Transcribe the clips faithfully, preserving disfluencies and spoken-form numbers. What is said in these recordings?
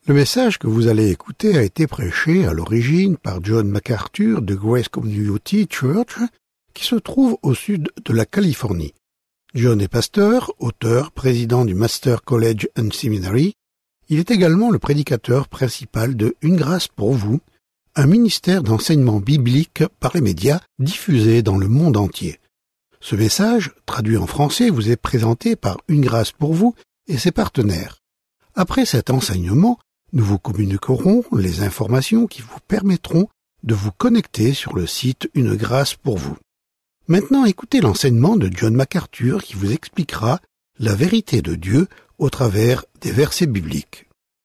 Le message que vous allez écouter a été prêché à l'origine par John MacArthur de Grace Community Church, qui se trouve au sud de la Californie. John est pasteur, auteur, président du Master College and Seminary. Il est également le prédicateur principal de Une grâce pour vous, un ministère d'enseignement biblique par les médias diffusé dans le monde entier. Ce message, traduit en français, vous est présenté par Une grâce pour vous et ses partenaires. Après cet enseignement, nous vous communiquerons les informations qui vous permettront de vous connecter sur le site Une grâce pour vous. Maintenant, écoutez l'enseignement de John MacArthur qui vous expliquera la vérité de Dieu au travers des versets bibliques.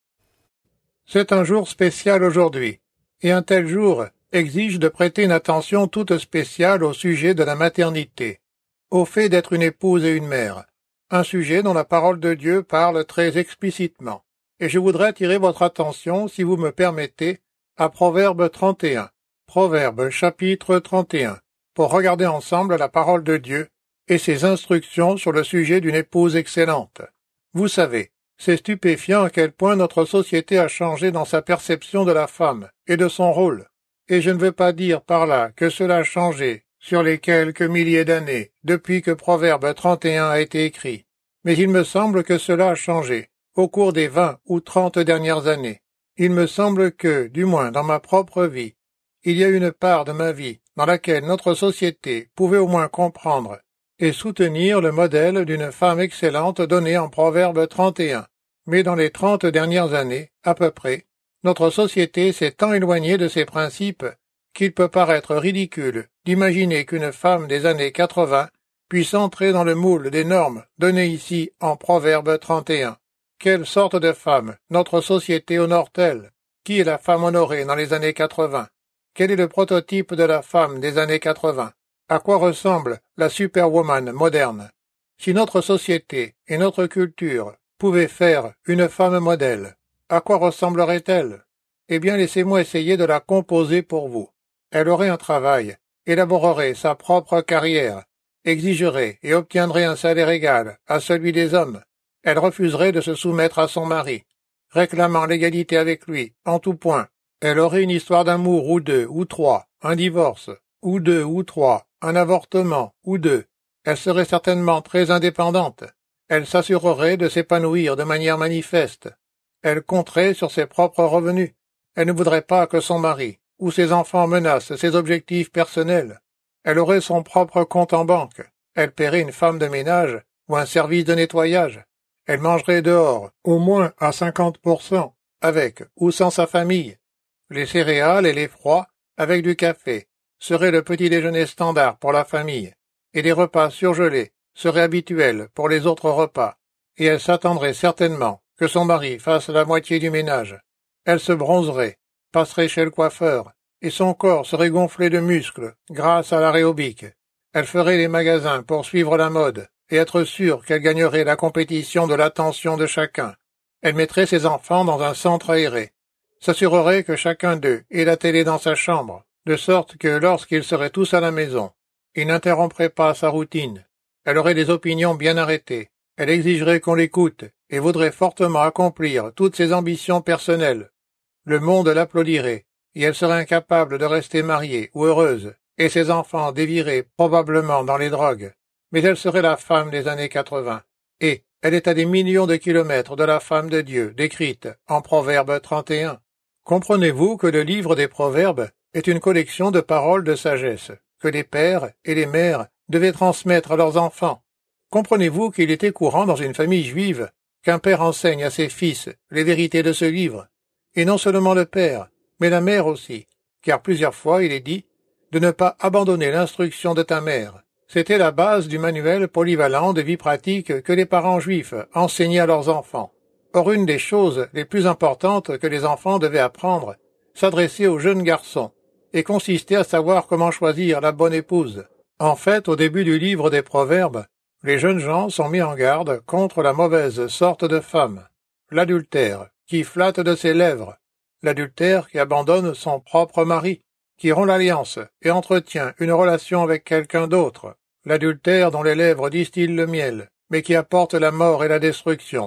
C'est un jour spécial aujourd'hui, et un tel jour exige de prêter une attention toute spéciale au sujet de la maternité, au fait d'être une épouse et une mère, un sujet dont la parole de Dieu parle très explicitement. Et je voudrais attirer votre attention, si vous me permettez, à Proverbe trente et un, Proverbe chapitre trente et un, pour regarder ensemble la parole de Dieu et ses instructions sur le sujet d'une épouse excellente. Vous savez, c'est stupéfiant à quel point notre société a changé dans sa perception de la femme et de son rôle. Et je ne veux pas dire par là que cela a changé sur les quelques milliers d'années depuis que Proverbe trente et un a été écrit. Mais il me semble que cela a changé au cours des vingt ou trente dernières années. Il me semble que, du moins dans ma propre vie, il y a une part de ma vie dans laquelle notre société pouvait au moins comprendre et soutenir le modèle d'une femme excellente donné en Proverbe trente et un. Mais dans les trente dernières années, à peu près, notre société s'est tant éloignée de ces principes qu'il peut paraître ridicule d'imaginer qu'une femme des années quatre-vingts puisse entrer dans le moule des normes données ici en Proverbe trente et un. Quelle sorte de femme notre société honore-t-elle? Qui est la femme honorée dans les années quatre-vingts? Quel est le prototype de la femme des années quatre-vingts? À quoi ressemble la superwoman moderne? Si notre société et notre culture pouvaient faire une femme modèle, à quoi ressemblerait-elle? Eh bien, laissez-moi essayer de la composer pour vous. Elle aurait un travail, élaborerait sa propre carrière, exigerait et obtiendrait un salaire égal à celui des hommes. Elle refuserait de se soumettre à son mari, réclamant l'égalité avec lui, en tout point. Elle aurait une histoire d'amour ou deux, ou trois, un divorce, ou deux, ou trois, un avortement, ou deux. Elle serait certainement très indépendante. Elle s'assurerait de s'épanouir de manière manifeste. Elle compterait sur ses propres revenus. Elle ne voudrait pas que son mari ou ses enfants menacent ses objectifs personnels. Elle aurait son propre compte en banque. Elle paierait une femme de ménage ou un service de nettoyage. Elle mangerait dehors, au moins à cinquante pour cent, avec ou sans sa famille. Les céréales et les froids, avec du café, seraient le petit déjeuner standard pour la famille, et des repas surgelés seraient habituels pour les autres repas, et elle s'attendrait certainement que son mari fasse la moitié du ménage. Elle se bronzerait, passerait chez le coiffeur, et son corps serait gonflé de muscles grâce à l'aérobic. Elle ferait les magasins pour suivre la mode, et être sûre qu'elle gagnerait la compétition de l'attention de chacun. Elle mettrait ses enfants dans un centre aéré, s'assurerait que chacun d'eux ait la télé dans sa chambre, de sorte que lorsqu'ils seraient tous à la maison, ils n'interrompraient pas sa routine. Elle aurait des opinions bien arrêtées, elle exigerait qu'on l'écoute, et voudrait fortement accomplir toutes ses ambitions personnelles. Le monde l'applaudirait, et elle serait incapable de rester mariée ou heureuse, et ses enfants dévieraient probablement dans les drogues. Mais elle serait la femme des années quatre-vingts, et elle est à des millions de kilomètres de la femme de Dieu décrite en Proverbe trente et un. Comprenez-vous que le livre des Proverbes est une collection de paroles de sagesse que les pères et les mères devaient transmettre à leurs enfants? Comprenez-vous qu'il était courant dans une famille juive qu'un père enseigne à ses fils les vérités de ce livre? Et non seulement le père, mais la mère aussi, car plusieurs fois il est dit de ne pas abandonner l'instruction de ta mère. C'était la base du manuel polyvalent de vie pratique que les parents juifs enseignaient à leurs enfants. Or, une des choses les plus importantes que les enfants devaient apprendre s'adressait aux jeunes garçons et consistait à savoir comment choisir la bonne épouse. En fait, au début du livre des Proverbes, les jeunes gens sont mis en garde contre la mauvaise sorte de femme, l'adultère, qui flatte de ses lèvres, l'adultère qui abandonne son propre mari, qui rompt l'alliance et entretient une relation avec quelqu'un d'autre, l'adultère dont les lèvres distillent le miel, mais qui apporte la mort et la destruction.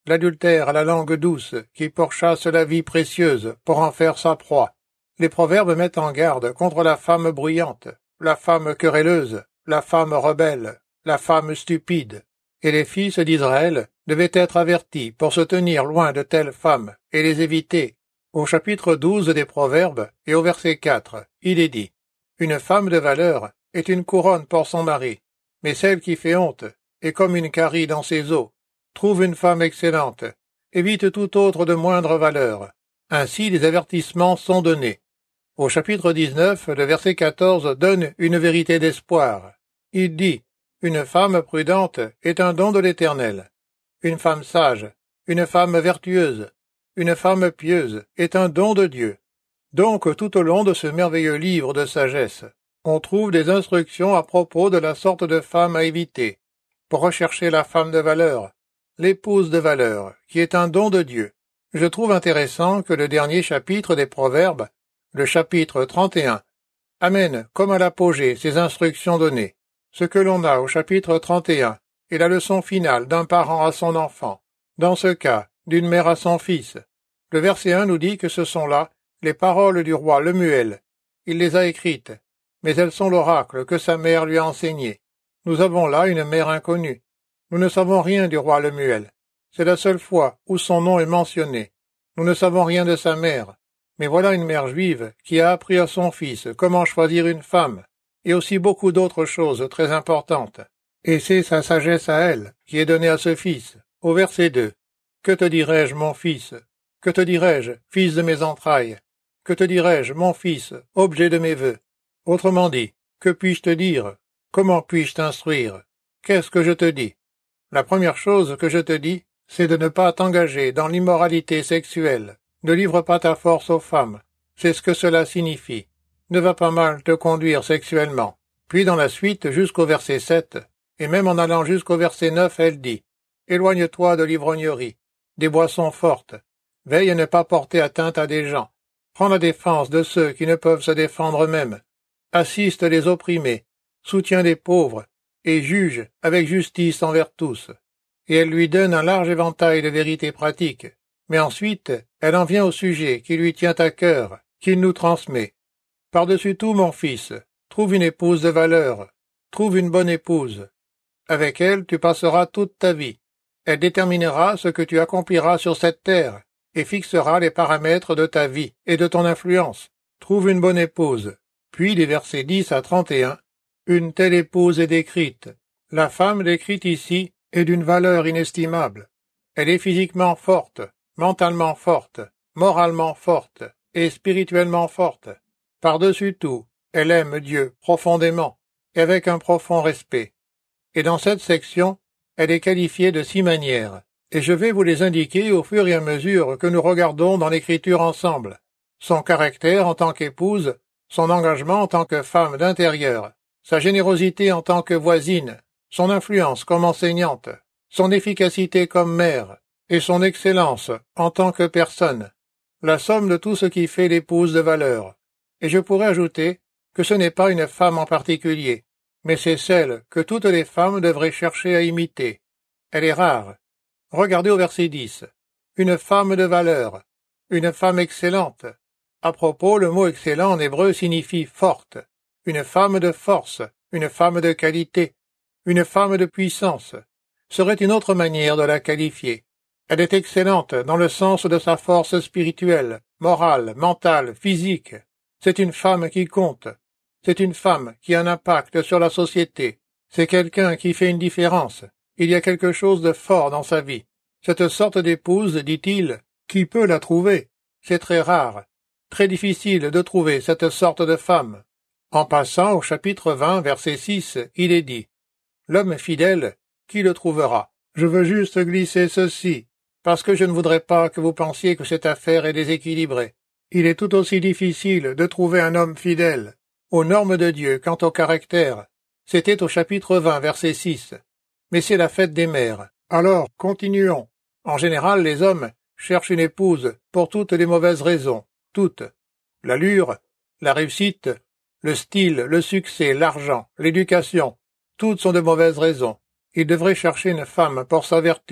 l'adultère à la langue douce, qui pourchasse la vie précieuse pour en faire sa proie. Les proverbes mettent en garde contre la femme bruyante, la femme querelleuse, la femme rebelle, la femme stupide. Et les fils d'Israël devaient être avertis pour se tenir loin de telles femmes et les éviter. Au chapitre douze des Proverbes et au verset quatre, il est dit « Une femme de valeur est une couronne pour son mari, mais celle qui fait honte est comme une carie dans ses os. Trouve une femme excellente, évite tout autre de moindre valeur. Ainsi les avertissements sont donnés. » Au chapitre dix-neuf, le verset quatorze donne une vérité d'espoir. Il dit « Une femme prudente est un don de l'Éternel. Une femme sage, une femme vertueuse, une femme pieuse est un don de Dieu. » Donc tout au long de ce merveilleux livre de sagesse, on trouve des instructions à propos de la sorte de femme à éviter, pour rechercher la femme de valeur, l'épouse de valeur, qui est un don de Dieu. Je trouve intéressant que le dernier chapitre des Proverbes, le chapitre trente et un, amène comme à l'apogée ces instructions données. Ce que l'on a au chapitre trente et un est la leçon finale d'un parent à son enfant, dans ce cas, d'une mère à son fils. Le verset un nous dit que ce sont là les paroles du roi Lemuel. Il les a écrites, mais elles sont l'oracle que sa mère lui a enseigné. Nous avons là une mère inconnue. Nous ne savons rien du roi Lemuel. C'est la seule fois où son nom est mentionné. Nous ne savons rien de sa mère. Mais voilà une mère juive qui a appris à son fils comment choisir une femme, et aussi beaucoup d'autres choses très importantes. Et c'est sa sagesse à elle qui est donnée à ce fils. Au verset deux. Que te dirai-je, mon fils? Que te dirai-je, fils de mes entrailles? Que te dirai-je, mon fils, objet de mes vœux? Autrement dit, que puis-je te dire? Comment puis-je t'instruire? Qu'est-ce que je te dis? La première chose que je te dis, c'est de ne pas t'engager dans l'immoralité sexuelle. Ne livre pas ta force aux femmes. C'est ce que cela signifie. Ne va pas mal te conduire sexuellement. Puis dans la suite, jusqu'au verset sept, et même en allant jusqu'au verset neuf, elle dit « Éloigne-toi de l'ivrognerie, des boissons fortes. Veille à ne pas porter atteinte à des gens. Prends la défense de ceux qui ne peuvent se défendre eux-mêmes. Assiste les opprimés, soutiens les pauvres, et juge avec justice envers tous. » Et elle lui donne un large éventail de vérités pratiques. Mais ensuite, elle en vient au sujet qui lui tient à cœur, qu'il nous transmet. Par-dessus tout, mon fils, trouve une épouse de valeur, trouve une bonne épouse. Avec elle, tu passeras toute ta vie. Elle déterminera ce que tu accompliras sur cette terre, et fixera les paramètres de ta vie et de ton influence. Trouve une bonne épouse. Puis, les versets dix à trente et un, une telle épouse est décrite. La femme décrite ici est d'une valeur inestimable. Elle est physiquement forte, mentalement forte, moralement forte et spirituellement forte. Par-dessus tout, elle aime Dieu profondément et avec un profond respect. Et dans cette section, elle est qualifiée de six manières, et je vais vous les indiquer au fur et à mesure que nous regardons dans l'Écriture ensemble. Son caractère en tant qu'épouse, son engagement en tant que femme d'intérieur, sa générosité en tant que voisine, son influence comme enseignante, son efficacité comme mère, et son excellence en tant que personne, la somme de tout ce qui fait l'épouse de valeur. Et je pourrais ajouter que ce n'est pas une femme en particulier, mais c'est celle que toutes les femmes devraient chercher à imiter. Elle est rare. Regardez au verset dix. Une femme de valeur, une femme excellente. À propos, le mot excellent en hébreu signifie forte, une femme de force, une femme de qualité, une femme de puissance. Serait une autre manière de la qualifier. Elle est excellente dans le sens de sa force spirituelle, morale, mentale, physique. C'est une femme qui compte. C'est une femme qui a un impact sur la société. C'est quelqu'un qui fait une différence. Il y a quelque chose de fort dans sa vie. Cette sorte d'épouse, dit-il, qui peut la trouver? C'est très rare, très difficile de trouver cette sorte de femme. En passant au chapitre vingt, verset six, il est dit « L'homme fidèle, qui le trouvera ?» Je veux juste glisser ceci, parce que je ne voudrais pas que vous pensiez que cette affaire est déséquilibrée. Il est tout aussi difficile de trouver un homme fidèle aux normes de Dieu quant au caractère. C'était au chapitre vingt, verset six. Mais c'est la fête des mères. Alors, continuons. En général, les hommes cherchent une épouse pour toutes les mauvaises raisons, toutes. L'allure, la réussite, le style, le succès, l'argent, l'éducation, toutes sont de mauvaises raisons. Ils devraient chercher une femme pour sa vertu,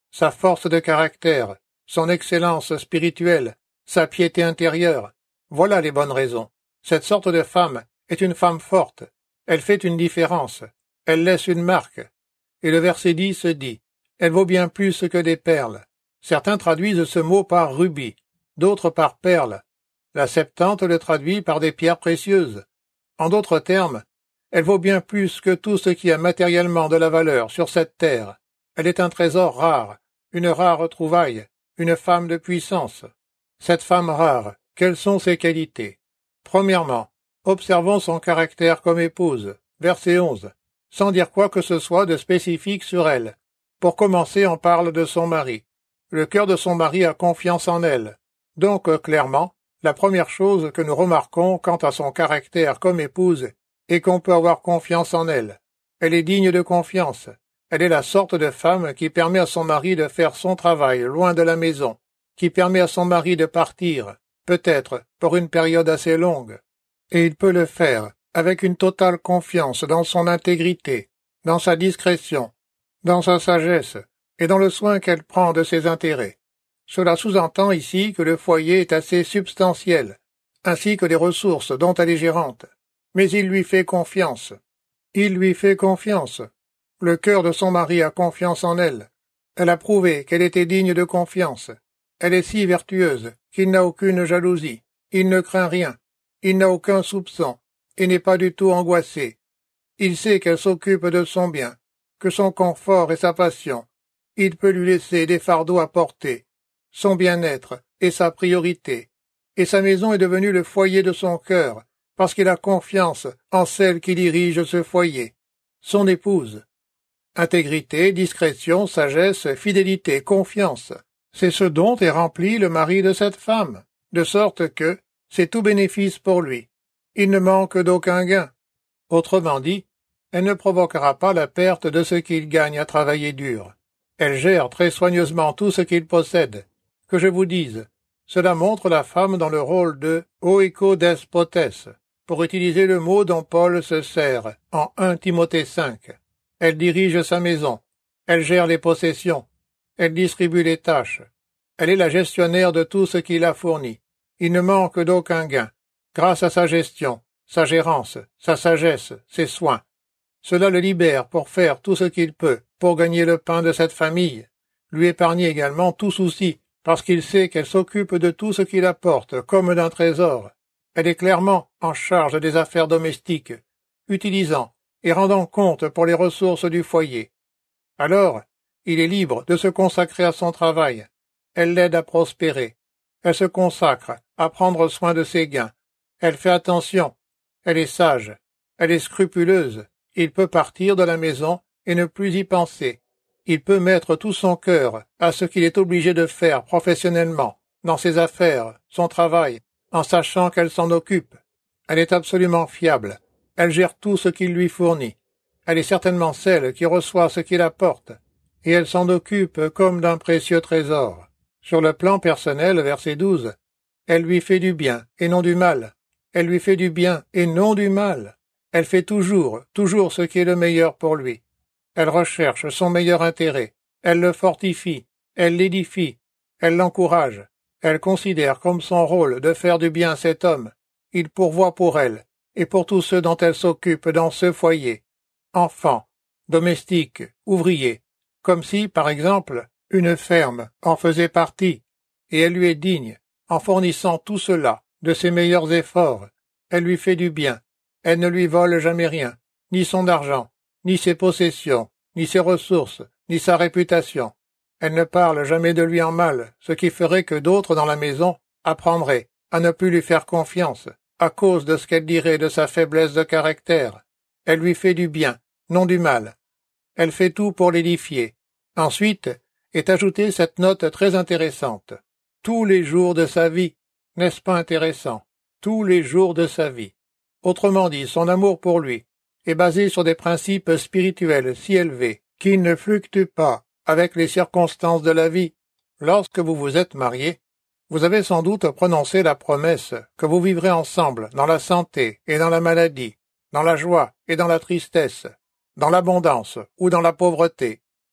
sa force de caractère, son excellence spirituelle, sa piété intérieure. Voilà les bonnes raisons. Cette sorte de femme est une femme forte. Elle fait une différence. Elle laisse une marque. Et le verset dix dit « Elle vaut bien plus que des perles ». Certains traduisent ce mot par rubis, d'autres par perles. La Septante le traduit par des pierres précieuses. En d'autres termes, elle vaut bien plus que tout ce qui a matériellement de la valeur sur cette terre. Elle est un trésor rare, une rare trouvaille, une femme de puissance. Cette femme rare, quelles sont ses qualités? Premièrement, observons son caractère comme épouse. Verset onze. Sans dire quoi que ce soit de spécifique sur elle. Pour commencer, on parle de son mari. Le cœur de son mari a confiance en elle. Donc, clairement, la première chose que nous remarquons quant à son caractère comme épouse est qu'on peut avoir confiance en elle. Elle est digne de confiance. Elle est la sorte de femme qui permet à son mari de faire son travail loin de la maison, qui permet à son mari de partir, peut-être pour une période assez longue. Et il peut le faire avec une totale confiance dans son intégrité, dans sa discrétion, dans sa sagesse et dans le soin qu'elle prend de ses intérêts. Cela sous-entend ici que le foyer est assez substantiel, ainsi que les ressources dont elle est gérante. Mais il lui fait confiance. Il lui fait confiance. Le cœur de son mari a confiance en elle. Elle a prouvé qu'elle était digne de confiance. Elle est si vertueuse qu'il n'a aucune jalousie. Il ne craint rien. Il n'a aucun soupçon et n'est pas du tout angoissé. Il sait qu'elle s'occupe de son bien, que son confort est sa passion. Il peut lui laisser des fardeaux à porter. Son bien-être est sa priorité. Et sa maison est devenue le foyer de son cœur, parce qu'il a confiance en celle qui dirige ce foyer, son épouse. Intégrité, discrétion, sagesse, fidélité, confiance. C'est ce dont est rempli le mari de cette femme, de sorte que c'est tout bénéfice pour lui. Il ne manque d'aucun gain. Autrement dit, elle ne provoquera pas la perte de ce qu'il gagne à travailler dur. Elle gère très soigneusement tout ce qu'il possède. Que je vous dise, cela montre la femme dans le rôle de oikodespotes, pour utiliser le mot dont Paul se sert en un Timothée cinq. Elle dirige sa maison, elle gère les possessions, elle distribue les tâches. Elle est la gestionnaire de tout ce qu'il a fourni. Il ne manque d'aucun gain, grâce à sa gestion, sa gérance, sa sagesse, ses soins. Cela le libère pour faire tout ce qu'il peut pour gagner le pain de cette famille, lui épargner également tout souci, parce qu'il sait qu'elle s'occupe de tout ce qu'il apporte comme d'un trésor. Elle est clairement en charge des affaires domestiques, utilisant et rendant compte pour les ressources du foyer. Alors, il est libre de se consacrer à son travail. Elle l'aide à prospérer. Elle se consacre à prendre soin de ses gains. Elle fait attention. Elle est sage. Elle est scrupuleuse. Il peut partir de la maison et ne plus y penser. Il peut mettre tout son cœur à ce qu'il est obligé de faire professionnellement, dans ses affaires, son travail, en sachant qu'elle s'en occupe. Elle est absolument fiable. Elle gère tout ce qu'il lui fournit. Elle est certainement celle qui reçoit ce qu'il apporte, et elle s'en occupe comme d'un précieux trésor. Sur le plan personnel, verset douze, elle lui fait du bien et non du mal. Elle lui fait du bien et non du mal. Elle fait toujours, toujours ce qui est le meilleur pour lui. Elle recherche son meilleur intérêt. Elle le fortifie. Elle l'édifie. Elle l'encourage. Elle considère comme son rôle de faire du bien à cet homme. Il pourvoit pour elle et pour tous ceux dont elle s'occupe dans ce foyer. Enfants, domestiques, ouvriers. Comme si, par exemple, une ferme en faisait partie. Et elle lui est digne, en fournissant tout cela, de ses meilleurs efforts. Elle lui fait du bien. Elle ne lui vole jamais rien, ni son argent, ni ses possessions, ni ses ressources, ni sa réputation. Elle ne parle jamais de lui en mal, ce qui ferait que d'autres dans la maison apprendraient à ne plus lui faire confiance, à cause de ce qu'elle dirait de sa faiblesse de caractère. Elle lui fait du bien, non du mal. Elle fait tout pour l'édifier. Ensuite est ajoutée cette note très intéressante. Tous les jours de sa vie, n'est-ce pas intéressant? Tous les jours de sa vie. Autrement dit, son amour pour lui est basé sur des principes spirituels si élevés qui ne fluctuent pas avec les circonstances de la vie. Lorsque vous vous êtes mariés, vous avez sans doute prononcé la promesse que vous vivrez ensemble dans la santé et dans la maladie, dans la joie et dans la tristesse, dans l'abondance ou dans la pauvreté.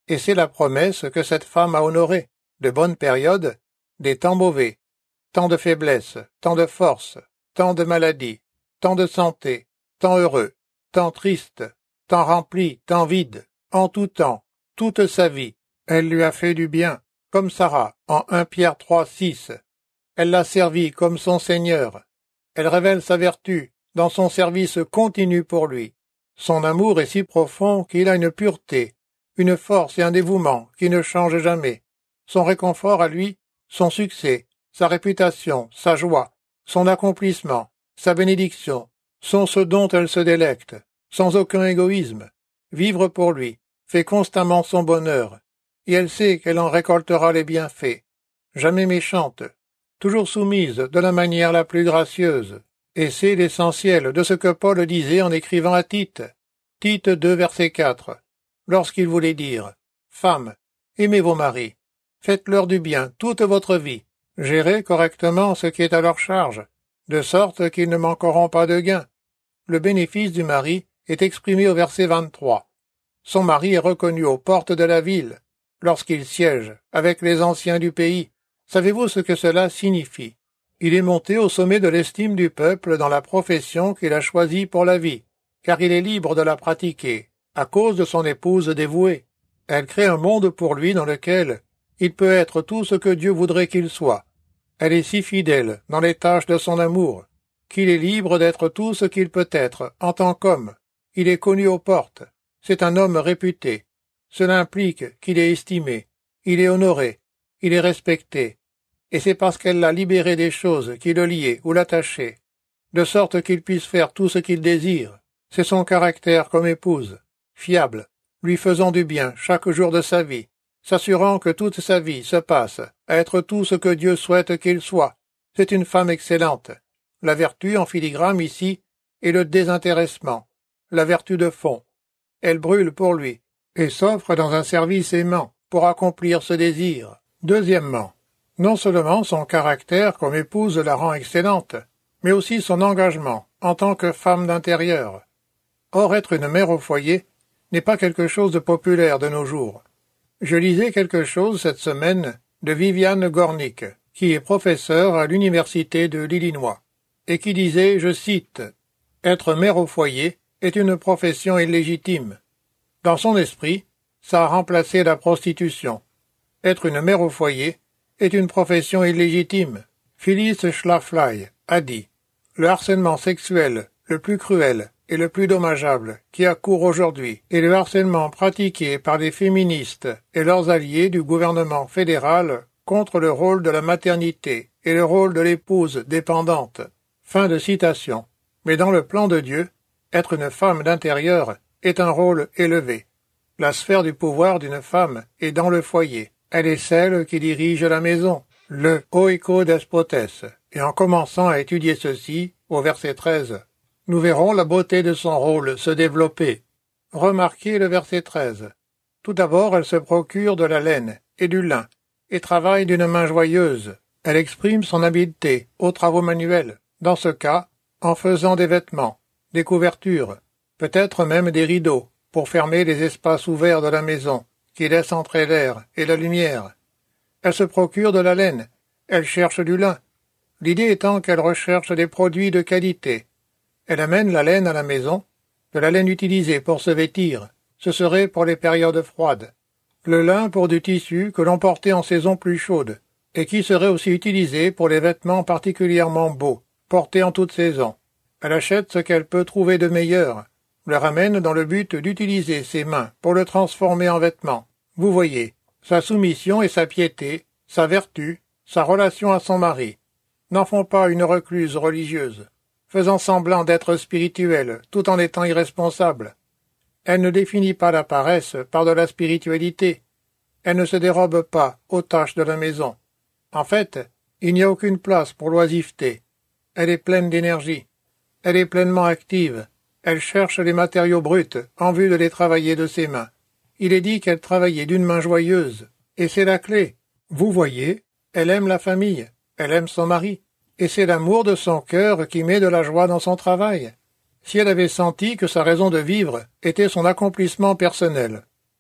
Et c'est la promesse que cette femme a honorée, de bonnes périodes, des temps mauvais, temps de faiblesse, temps de force, temps de maladie, temps de santé, temps heureux, temps triste, temps rempli, temps vide, en tout temps, toute sa vie. Elle lui a fait du bien, comme Sarah, en un Pierre trois, six. Elle l'a servi comme son Seigneur. Elle révèle sa vertu dans son service continu pour lui. Son amour est si profond qu'il a une pureté, une force et un dévouement qui ne changent jamais. Son réconfort à lui, son succès, sa réputation, sa joie, son accomplissement, sa bénédiction, sont ce dont elle se délecte, sans aucun égoïsme. Vivre pour lui fait constamment son bonheur, et elle sait qu'elle en récoltera les bienfaits. Jamais méchante, toujours soumise de la manière la plus gracieuse. Et c'est l'essentiel de ce que Paul disait en écrivant à Tite. Tite deux, verset quatre, lorsqu'il voulait dire « Femmes, aimez vos maris, faites-leur du bien toute votre vie, gérez correctement ce qui est à leur charge, de sorte qu'ils ne manqueront pas de gain. » Le bénéfice du mari est exprimé au verset vingt-trois. Son mari est reconnu aux portes de la ville, lorsqu'il siège avec les anciens du pays. Savez-vous ce que cela signifie? Il est monté au sommet de l'estime du peuple dans la profession qu'il a choisie pour la vie, car il est libre de la pratiquer, à cause de son épouse dévouée. Elle crée un monde pour lui dans lequel il peut être tout ce que Dieu voudrait qu'il soit. Elle est si fidèle dans les tâches de son amour, qu'il est libre d'être tout ce qu'il peut être en tant qu'homme. Il est connu aux portes. C'est un homme réputé. Cela implique qu'il est estimé, il est honoré, il est respecté. Et c'est parce qu'elle l'a libéré des choses qui le liaient ou l'attachaient, de sorte qu'il puisse faire tout ce qu'il désire. C'est son caractère comme épouse, fiable, lui faisant du bien chaque jour de sa vie, s'assurant que toute sa vie se passe à être tout ce que Dieu souhaite qu'il soit. C'est une femme excellente. La vertu en filigrane ici est le désintéressement, la vertu de fond. Elle brûle pour lui et s'offre dans un service aimant pour accomplir ce désir. Deuxièmement, non seulement son caractère comme épouse la rend excellente, mais aussi son engagement en tant que femme d'intérieur. Or, être une mère au foyer n'est pas quelque chose de populaire de nos jours. Je lisais quelque chose cette semaine de Viviane Gornick, qui est professeure à l'université de l'Illinois, et qui disait, je cite, « Être mère au foyer est une profession illégitime. Dans son esprit, ça a remplacé la prostitution. Être une mère au foyer est une profession illégitime. » Phyllis Schlafly a dit « Le harcèlement sexuel le plus cruel et le plus dommageable qui a cours aujourd'hui est le harcèlement pratiqué par les féministes et leurs alliés du gouvernement fédéral contre le rôle de la maternité et le rôle de l'épouse dépendante. » Fin de citation. Mais dans le plan de Dieu, être une femme d'intérieur est un rôle élevé. La sphère du pouvoir d'une femme est dans le foyer. Elle est celle qui dirige la maison, le oiko despotes, et en commençant à étudier ceci, au verset treize, nous verrons la beauté de son rôle se développer. Remarquez le verset treize. Tout d'abord, elle se procure de la laine et du lin, et travaille d'une main joyeuse. Elle exprime son habileté aux travaux manuels, dans ce cas, en faisant des vêtements, des couvertures, peut-être même des rideaux, pour fermer les espaces ouverts de la maison, qui laissent entrer l'air et la lumière. Elle se procure de la laine, elle cherche du lin, l'idée étant qu'elle recherche des produits de qualité. Elle amène la laine à la maison, de la laine utilisée pour se vêtir, ce serait pour les périodes froides. Le lin pour du tissu que l'on portait en saison plus chaude, et qui serait aussi utilisé pour les vêtements particulièrement beaux, portés en toute saison. Elle achète ce qu'elle peut trouver de meilleur, le ramène dans le but d'utiliser ses mains pour le transformer en vêtements. Vous voyez, sa soumission et sa piété, sa vertu, sa relation à son mari, n'en font pas une recluse religieuse, faisant semblant d'être spirituelle tout en étant irresponsable. Elle ne définit pas la paresse par de la spiritualité. Elle ne se dérobe pas aux tâches de la maison. En fait, il n'y a aucune place pour l'oisiveté. Elle est pleine d'énergie. Elle est pleinement active. Elle cherche les matériaux bruts en vue de les travailler de ses mains. Il est dit qu'elle travaillait d'une main joyeuse. Et c'est la clé. Vous voyez, elle aime la famille. Elle aime son mari. Et c'est l'amour de son cœur qui met de la joie dans son travail. Si elle avait senti que sa raison de vivre était son accomplissement personnel,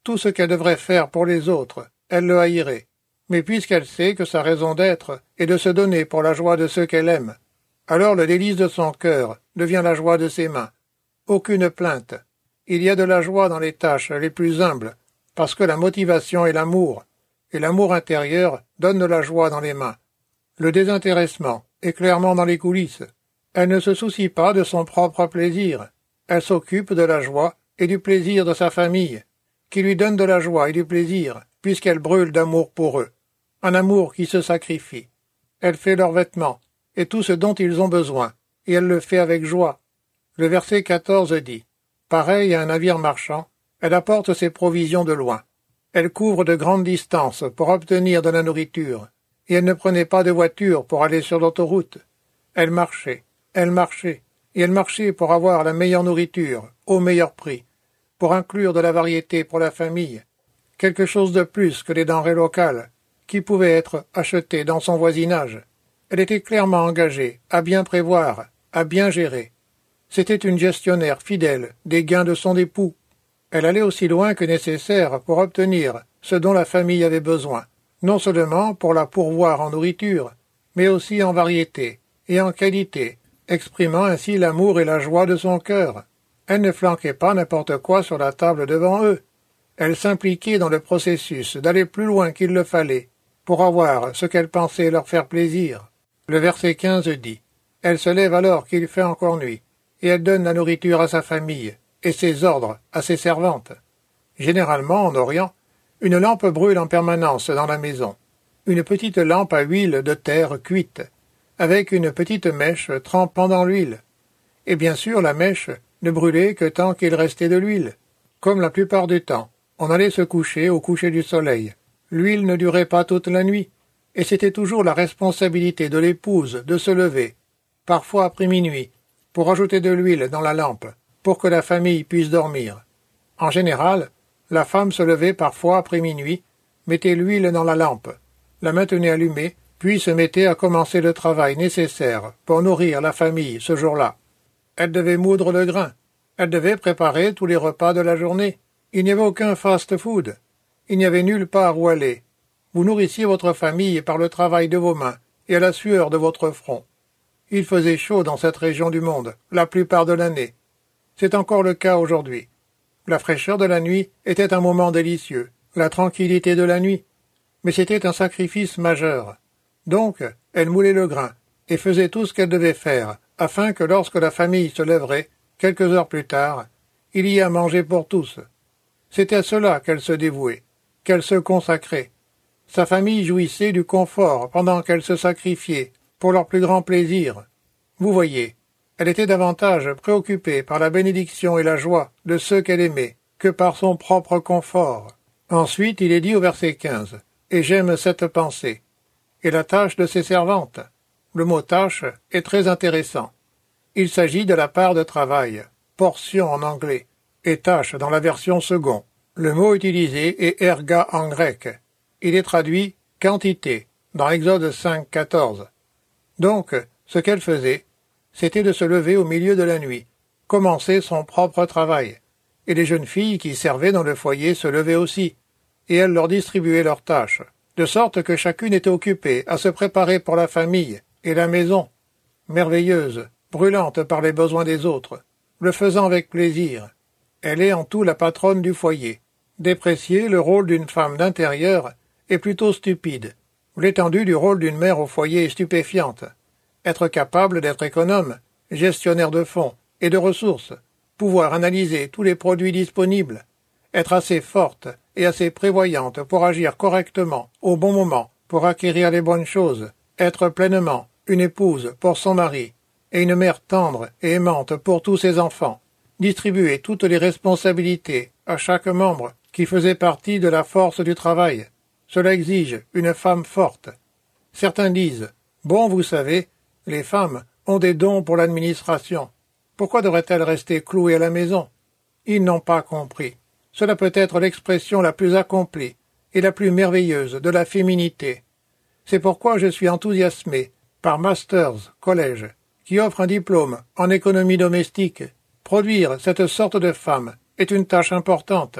Tout ce qu'elle devrait faire pour les autres, elle le haïrait. Mais puisqu'elle sait que sa raison d'être est de se donner pour la joie de ceux qu'elle aime, alors le délice de son cœur devient la joie de ses mains. Aucune plainte. Il y a de la joie dans les tâches les plus humbles, parce que la motivation est l'amour, et l'amour intérieur donne de la joie dans les mains. Le désintéressement est clairement dans les coulisses. Elle ne se soucie pas de son propre plaisir. Elle s'occupe de la joie et du plaisir de sa famille, qui lui donne de la joie et du plaisir, puisqu'elle brûle d'amour pour eux. Un amour qui se sacrifie. Elle fait leurs vêtements, et tout ce dont ils ont besoin, et elle le fait avec joie. Le verset quatorze dit « Pareil à un navire marchand, elle apporte ses provisions de loin. Elle couvre de grandes distances pour obtenir de la nourriture, et elle ne prenait pas de voiture pour aller sur l'autoroute. Elle marchait, elle marchait, et elle marchait pour avoir la meilleure nourriture, au meilleur prix, pour inclure de la variété pour la famille, quelque chose de plus que les denrées locales, qui pouvaient être achetées dans son voisinage. Elle était clairement engagée à bien prévoir, à bien gérer. C'était une gestionnaire fidèle des gains de son époux. Elle allait aussi loin que nécessaire pour obtenir ce dont la famille avait besoin, non seulement pour la pourvoir en nourriture, mais aussi en variété et en qualité, exprimant ainsi l'amour et la joie de son cœur. Elle ne flanquait pas n'importe quoi sur la table devant eux. Elle s'impliquait dans le processus d'aller plus loin qu'il le fallait, pour avoir ce qu'elle pensait leur faire plaisir. Le verset quinze dit « Elle se lève alors qu'il fait encore nuit, et elle donne la nourriture à sa famille, et ses ordres à ses servantes. » Généralement, en Orient, une lampe brûle en permanence dans la maison. Une petite lampe à huile de terre cuite, avec une petite mèche trempant dans l'huile. Et bien sûr, la mèche ne brûlait que tant qu'il restait de l'huile. Comme la plupart du temps, on allait se coucher au coucher du soleil. L'huile ne durait pas toute la nuit, et c'était toujours la responsabilité de l'épouse de se lever, parfois après minuit, pour ajouter de l'huile dans la lampe, pour que la famille puisse dormir. En général, la femme se levait parfois après minuit, mettait l'huile dans la lampe, la maintenait allumée, puis se mettait à commencer le travail nécessaire pour nourrir la famille ce jour-là. Elle devait moudre le grain, elle devait préparer tous les repas de la journée. Il n'y avait aucun fast-food, il n'y avait nulle part où aller. Vous nourrissiez votre famille par le travail de vos mains et à la sueur de votre front. Il faisait chaud dans cette région du monde, la plupart de l'année. C'est encore le cas aujourd'hui. La fraîcheur de la nuit était un moment délicieux, la tranquillité de la nuit, mais c'était un sacrifice majeur. Donc, elle moulait le grain et faisait tout ce qu'elle devait faire, afin que lorsque la famille se lèverait, quelques heures plus tard, il y ait à manger pour tous. C'était à cela qu'elle se dévouait, qu'elle se consacrait. Sa famille jouissait du confort pendant qu'elle se sacrifiait pour leur plus grand plaisir. Vous voyez, elle était davantage préoccupée par la bénédiction et la joie de ceux qu'elle aimait que par son propre confort. Ensuite, il est dit au verset quinze, « Et j'aime cette pensée. » Et la tâche de ses servantes. Le mot tâche est très intéressant. Il s'agit de la part de travail, portion en anglais, et tâche dans la version second. Le mot utilisé est erga en grec. Il est traduit quantité dans Exode cinq, quatorze. Donc, ce qu'elle faisait, c'était de se lever au milieu de la nuit, commencer son propre travail. Et les jeunes filles qui servaient dans le foyer se levaient aussi, et elle leur distribuait leurs tâches, de sorte que chacune était occupée à se préparer pour la famille et la maison, merveilleuse, brûlante par les besoins des autres, le faisant avec plaisir. Elle est en tout la patronne du foyer. Déprécier le rôle d'une femme d'intérieur est plutôt stupide. L'étendue du rôle d'une mère au foyer est stupéfiante. Être capable d'être économe, gestionnaire de fonds et de ressources, pouvoir analyser tous les produits disponibles, être assez forte et assez prévoyante pour agir correctement, au bon moment, pour acquérir les bonnes choses, être pleinement une épouse pour son mari, et une mère tendre et aimante pour tous ses enfants, distribuer toutes les responsabilités à chaque membre qui faisait partie de la force du travail. Cela exige une femme forte. Certains disent, bon, vous savez, les femmes ont des dons pour l'administration. Pourquoi devraient-elles rester clouées à la maison? Ils n'ont pas compris. Cela peut être l'expression la plus accomplie et la plus merveilleuse de la féminité. C'est pourquoi je suis enthousiasmé par Masters College, qui offre un diplôme en économie domestique. Produire cette sorte de femme est une tâche importante.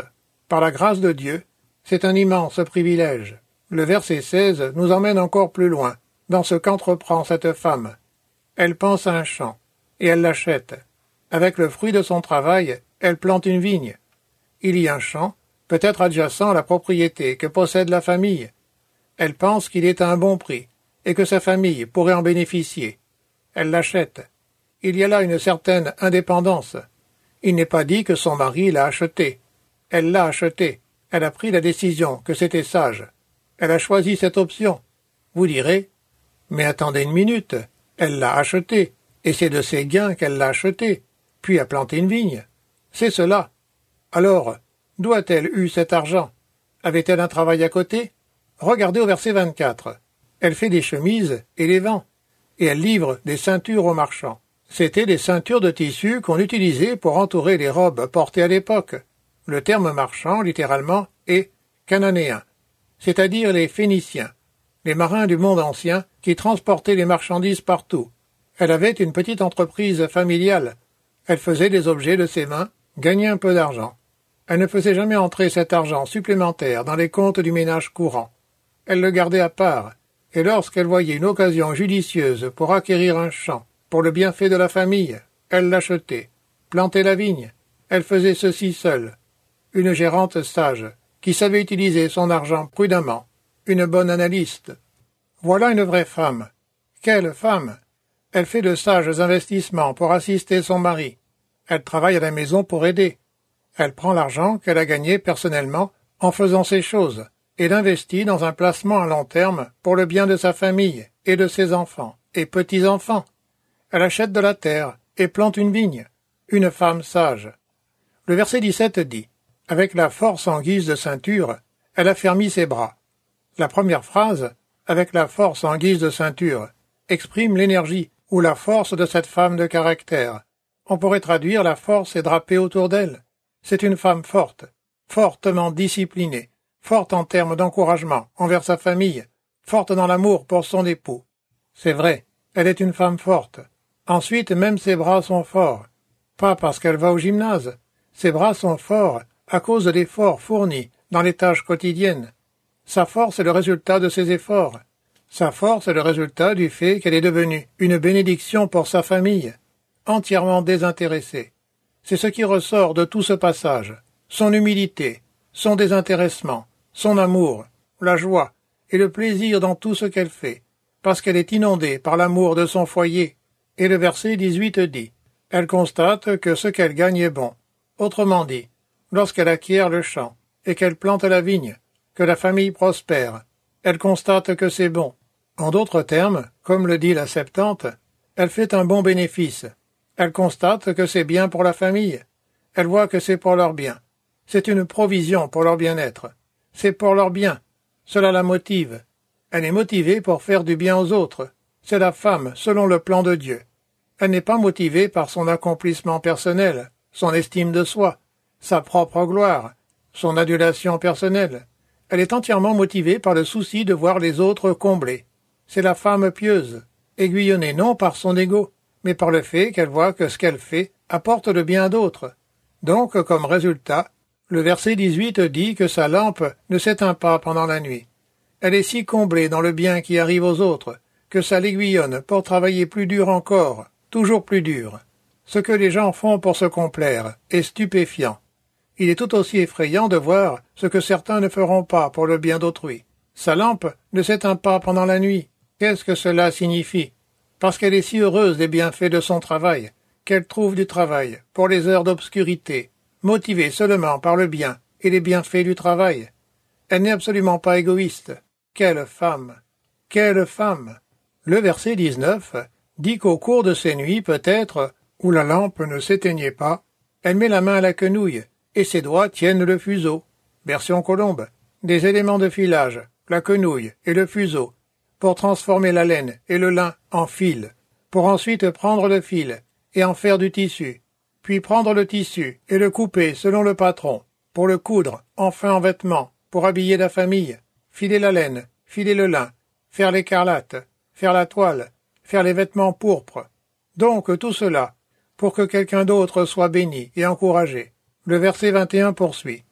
Par la grâce de Dieu, c'est un immense privilège. Le verset seize nous emmène encore plus loin, dans ce qu'entreprend cette femme. Elle pense à un champ, et elle l'achète. Avec le fruit de son travail, elle plante une vigne. Il y a un champ, peut-être adjacent à la propriété que possède la famille. Elle pense qu'il est à un bon prix, et que sa famille pourrait en bénéficier. Elle l'achète. Il y a là une certaine indépendance. Il n'est pas dit que son mari l'a acheté. Elle l'a acheté. Elle a pris la décision que c'était sage. Elle a choisi cette option. Vous direz, mais attendez une minute, elle l'a acheté, et c'est de ses gains qu'elle l'a acheté, puis a planté une vigne. C'est cela. Alors, d'où a-t-elle eu cet argent? Avait-elle un travail à côté? Regardez au verset vingt-quatre. Elle fait des chemises et les vend, et elle livre des ceintures aux marchands. C'étaient des ceintures de tissu qu'on utilisait pour entourer les robes portées à l'époque. Le terme marchand, littéralement, est cananéen, c'est-à-dire les Phéniciens, les marins du monde ancien qui transportaient les marchandises partout. Elle avait une petite entreprise familiale. Elle faisait des objets de ses mains, gagnait un peu d'argent. Elle ne faisait jamais entrer cet argent supplémentaire dans les comptes du ménage courant. Elle le gardait à part, et lorsqu'elle voyait une occasion judicieuse pour acquérir un champ, pour le bienfait de la famille, elle l'achetait, plantait la vigne. Elle faisait ceci seule. Une gérante sage, qui savait utiliser son argent prudemment, une bonne analyste. Voilà une vraie femme. Quelle femme! Elle fait de sages investissements pour assister son mari. Elle travaille à la maison pour aider. Elle prend l'argent qu'elle a gagné personnellement en faisant ces choses, et l'investit dans un placement à long terme pour le bien de sa famille et de ses enfants et petits-enfants. Elle achète de la terre et plante une vigne. Une femme sage. Le verset dix-sept dit « Avec la force en guise de ceinture, elle affermit ses bras ». La première phrase, « Avec la force en guise de ceinture », exprime l'énergie ou la force de cette femme de caractère. On pourrait traduire la force est drapée autour d'elle. C'est une femme forte, fortement disciplinée, forte en termes d'encouragement envers sa famille, forte dans l'amour pour son époux. C'est vrai, elle est une femme forte. Ensuite, même ses bras sont forts. Pas parce qu'elle va au gymnase. Ses bras sont forts à cause de l'effort fourni dans les tâches quotidiennes. Sa force est le résultat de ses efforts. Sa force est le résultat du fait qu'elle est devenue une bénédiction pour sa famille, entièrement désintéressée. C'est ce qui ressort de tout ce passage, son humilité, son désintéressement, son amour, la joie et le plaisir dans tout ce qu'elle fait, parce qu'elle est inondée par l'amour de son foyer. Et le verset dix-huit dit « Elle constate que ce qu'elle gagne est bon ». Autrement dit, lorsqu'elle acquiert le champ et qu'elle plante la vigne, que la famille prospère, elle constate que c'est bon. En d'autres termes, comme le dit la Septante, elle fait un bon bénéfice. Elle constate que c'est bien pour la famille. Elle voit que c'est pour leur bien. C'est une provision pour leur bien-être. C'est pour leur bien. Cela la motive. Elle est motivée pour faire du bien aux autres. C'est la femme selon le plan de Dieu. Elle n'est pas motivée par son accomplissement personnel, son estime de soi, sa propre gloire, son adulation personnelle. Elle est entièrement motivée par le souci de voir les autres comblés. C'est la femme pieuse, aiguillonnée non par son ego, mais par le fait qu'elle voit que ce qu'elle fait apporte le bien à d'autres. Donc, comme résultat, le verset dix-huit dit que sa lampe ne s'éteint pas pendant la nuit. Elle est si comblée dans le bien qui arrive aux autres, que ça l'aiguillonne pour travailler plus dur encore, toujours plus dur. Ce que les gens font pour se complaire est stupéfiant. Il est tout aussi effrayant de voir ce que certains ne feront pas pour le bien d'autrui. Sa lampe ne s'éteint pas pendant la nuit. Qu'est-ce que cela signifie? Parce qu'elle est si heureuse des bienfaits de son travail, qu'elle trouve du travail pour les heures d'obscurité, motivée seulement par le bien et les bienfaits du travail. Elle n'est absolument pas égoïste. Quelle femme! Quelle femme! Le verset dix-neuf dit qu'au cours de ces nuits, peut-être, où la lampe ne s'éteignait pas, elle met la main à la quenouille, et ses doigts tiennent le fuseau. Version Colombe. Des éléments de filage, la quenouille et le fuseau, pour transformer la laine et le lin en fil, pour ensuite prendre le fil et en faire du tissu, puis prendre le tissu et le couper selon le patron, pour le coudre, enfin en vêtements, pour habiller la famille, filer la laine, filer le lin, faire l'écarlate, faire la toile, faire les vêtements pourpres. Donc tout cela, pour que quelqu'un d'autre soit béni et encouragé. Le verset vingt et un poursuit.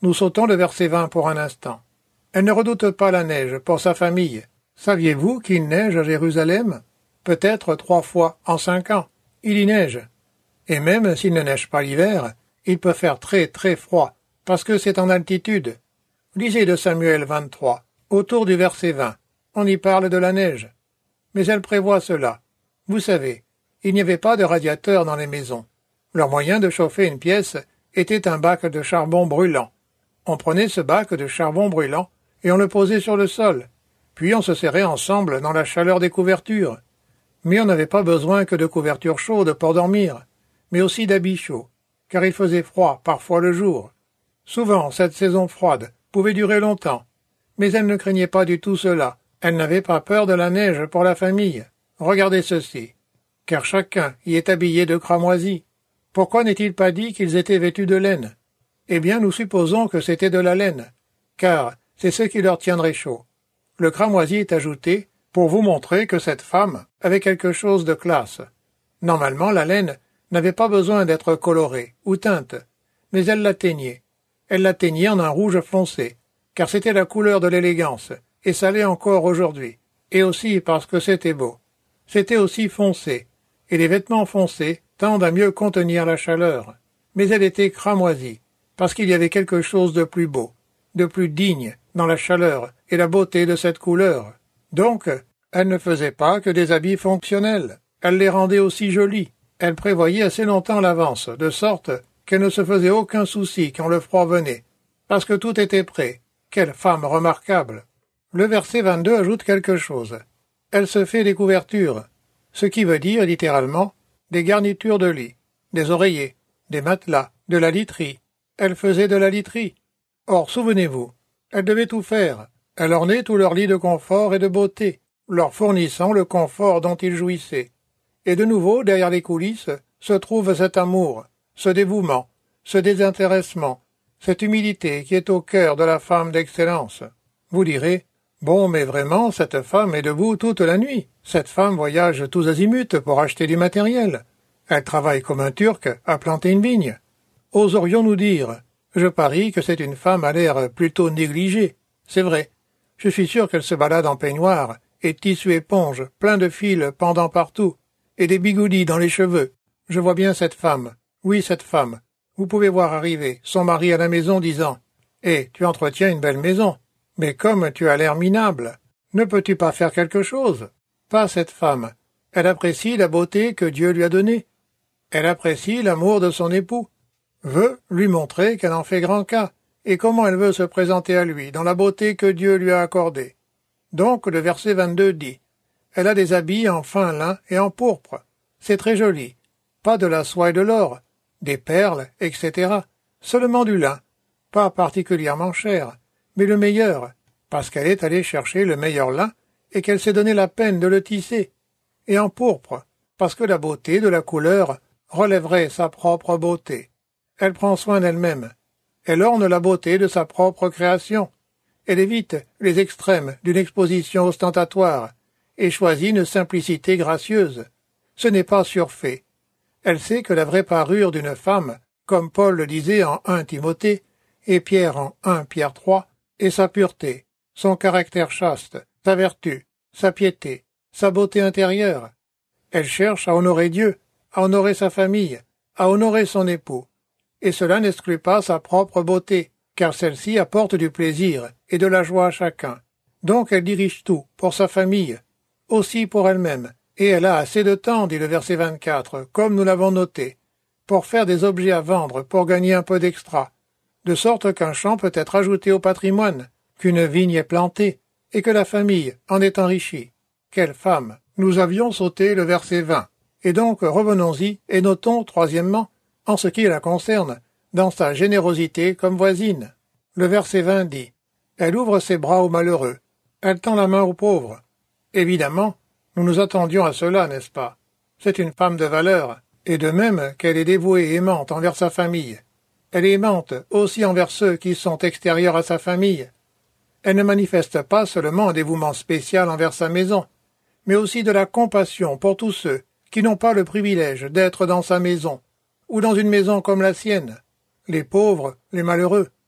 Nous sautons le verset vingt pour un instant. Elle ne redoute pas la neige pour sa famille. Saviez-vous qu'il neige à Jérusalem? Peut-être trois fois en cinq ans. Il y neige. Et même s'il ne neige pas l'hiver, il peut faire très très froid, parce que c'est en altitude. Lisez de Samuel vingt-trois, autour du verset vingt. On y parle de la neige. Mais elle prévoit cela. Vous savez, il n'y avait pas de radiateur dans les maisons. Leur moyen de chauffer une pièce était un bac de charbon brûlant. On prenait ce bac de charbon brûlant et on le posait sur le sol. Puis on se serrait ensemble dans la chaleur des couvertures. Mais on n'avait pas besoin que de couvertures chaudes pour dormir, mais aussi d'habits chauds, car il faisait froid parfois le jour. Souvent, cette saison froide pouvait durer longtemps. Mais elle ne craignait pas du tout cela. Elle n'avait pas peur de la neige pour la famille. Regardez ceci. Car chacun y est habillé de cramoisi. Pourquoi n'est-il pas dit qu'ils étaient vêtus de laine? Eh bien, nous supposons que c'était de la laine, car c'est ce qui leur tiendrait chaud. Le cramoisi est ajouté pour vous montrer que cette femme avait quelque chose de classe. Normalement, la laine n'avait pas besoin d'être colorée ou teinte, mais elle la teignait. Elle la teignait en un rouge foncé, car c'était la couleur de l'élégance, et ça l'est encore aujourd'hui, et aussi parce que c'était beau. C'était aussi foncé, et les vêtements foncés tendent à mieux contenir la chaleur. Mais elle était cramoisie, parce qu'il y avait quelque chose de plus beau, de plus digne dans la chaleur et la beauté de cette couleur. Donc, elle ne faisait pas que des habits fonctionnels, elle les rendait aussi jolis. Elle prévoyait assez longtemps l'avance, de sorte qu'elle ne se faisait aucun souci quand le froid venait, parce que tout était prêt. Quelle femme remarquable! Le verset vingt-deux ajoute quelque chose. Elle se fait des couvertures, ce qui veut dire, littéralement, des garnitures de lit, des oreillers, des matelas, de la literie. Elle faisait de la literie. Or, souvenez-vous, elle devait tout faire. Elle ornait tous leurs lits de confort et de beauté, leur fournissant le confort dont ils jouissaient. Et de nouveau, derrière les coulisses, se trouve cet amour, ce dévouement, ce désintéressement, cette humilité qui est au cœur de la femme d'excellence. Vous direz, bon, mais vraiment, cette femme est debout toute la nuit. Cette femme voyage tous azimuts pour acheter du matériel. Elle travaille comme un Turc à planter une vigne. Oserions-nous dire, je parie que c'est une femme à l'air plutôt négligée. C'est vrai. Je suis sûr qu'elle se balade en peignoir et tissu éponge, plein de fils pendant partout, et des bigoudis dans les cheveux. Je vois bien cette femme. Oui, cette femme. Vous pouvez voir arriver son mari à la maison disant « Eh, tu entretiens une belle maison, mais comme tu as l'air minable, ne peux-tu pas faire quelque chose ?» Pas cette femme. Elle apprécie la beauté que Dieu lui a donnée. Elle apprécie l'amour de son époux. Veut lui montrer qu'elle en fait grand cas, et comment elle veut se présenter à lui dans la beauté que Dieu lui a accordée. Donc le verset vingt-deux dit « Elle a des habits en fin lin et en pourpre. C'est très joli. Pas de la soie et de l'or, des perles, et cetera. Seulement du lin, pas particulièrement cher, mais le meilleur, parce qu'elle est allée chercher le meilleur lin et qu'elle s'est donné la peine de le tisser. Et en pourpre, parce que la beauté de la couleur relèverait sa propre beauté. Elle prend soin d'elle-même. Elle orne la beauté de sa propre création. Elle évite les extrêmes d'une exposition ostentatoire et choisit une simplicité gracieuse. Ce n'est pas surfait. Elle sait que la vraie parure d'une femme, comme Paul le disait en un Timothée, et Pierre en un Pierre trois, est sa pureté, son caractère chaste, sa vertu, sa piété, sa beauté intérieure. Elle cherche à honorer Dieu, à honorer sa famille, à honorer son époux. Et cela n'exclut pas sa propre beauté, car celle-ci apporte du plaisir et de la joie à chacun. Donc elle dirige tout pour sa famille, aussi pour elle-même, et elle a assez de temps, dit le verset vingt-quatre, comme nous l'avons noté, pour faire des objets à vendre, pour gagner un peu d'extra, de sorte qu'un champ peut être ajouté au patrimoine, qu'une vigne est plantée, et que la famille en est enrichie. Quelle femme! Nous avions sauté le verset vingt, et donc revenons-y et notons, troisièmement, en ce qui la concerne, dans sa générosité comme voisine. Le verset vingt dit « Elle ouvre ses bras aux malheureux, elle tend la main aux pauvres. » Évidemment, nous nous attendions à cela, n'est-ce pas? C'est une femme de valeur, et de même qu'elle est dévouée et aimante envers sa famille. Elle est aimante aussi envers ceux qui sont extérieurs à sa famille. Elle ne manifeste pas seulement un dévouement spécial envers sa maison, mais aussi de la compassion pour tous ceux qui n'ont pas le privilège d'être dans sa maison, ou dans une maison comme la sienne, les pauvres, les malheureux.